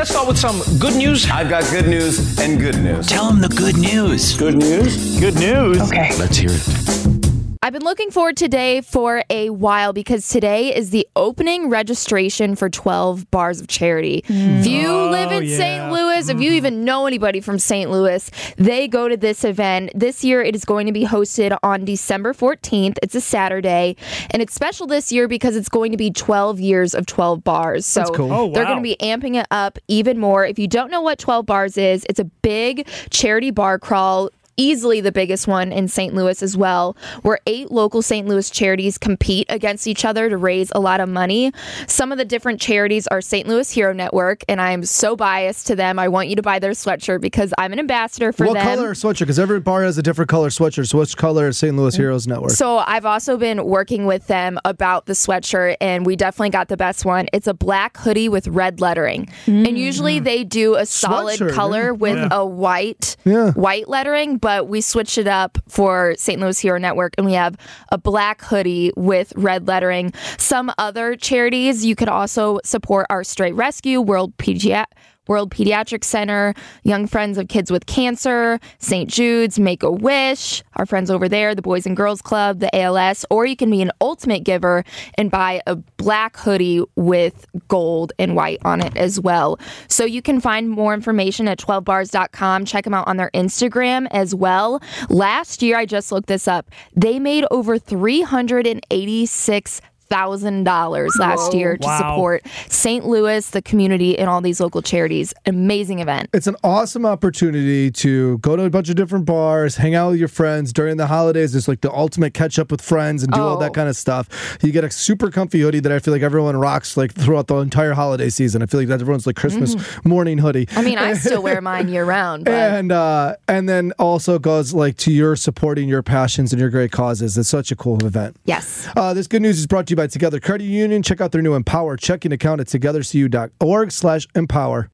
Let's start with some good news. I've got good news and good news. Tell them the good news. Good news? Good news. Okay. Let's hear it. I've been looking forward to today for a while because today is the opening registration for 12 Bars of Charity. If you live in St. Louis, if you even know anybody from St. Louis, they go to this event. This year it is going to be hosted on December 14th. It's a Saturday, and it's special this year because it's going to be 12 years of 12 bars. So That's cool. they're going to be amping it up even more. If you don't know what 12 Bars is, it's a big charity bar crawl, easily the biggest one in St. Louis as well, where 8 local St. Louis charities compete against each other to raise a lot of money. Some of the different charities are St.Louis Hero Network, and I'm so biased to them. I want you to buy their sweatshirt because I'm an ambassador for them. What color sweatshirt? Because every bar has a different color sweatshirt. So which color is St. Louis Heroes Network? So I've also been working with them about the sweatshirt, and we definitely got the best one. It's a black hoodie with red lettering. And usually they do a solid Sweatshirt, color with a white lettering, but we switched it up for St. Louis Hero Network, and we have a black hoodie with red lettering. Some other charities you could also support are Straight Rescue, World Pediatric Center, Young Friends of Kids with Cancer, St. Jude's, Make-A-Wish, our friends over there, the Boys and Girls Club, the ALS, or you can be an ultimate giver and buy a black hoodie with gold and white on it as well. So you can find more information at 12bars.com. Check them out on their Instagram as well. Last year, I just looked this up, they made over $386,000 last year to support St. Louis, the community, and all these local charities. Amazing event. It's an awesome opportunity to go to a bunch of different bars, hang out with your friends during the holidays. It's like the ultimate catch up with friends and do all that kind of stuff. You get a super comfy hoodie that I feel like everyone rocks like throughout the entire holiday season. I feel like that's everyone's like Christmas morning hoodie. I mean, I still wear mine year round. But... And then also goes like to your supporting your passions and your great causes. It's such a cool event. Yes. This good news is brought to you by Together Credit Union. Check out their new Empower checking account at togethercu.org/empower.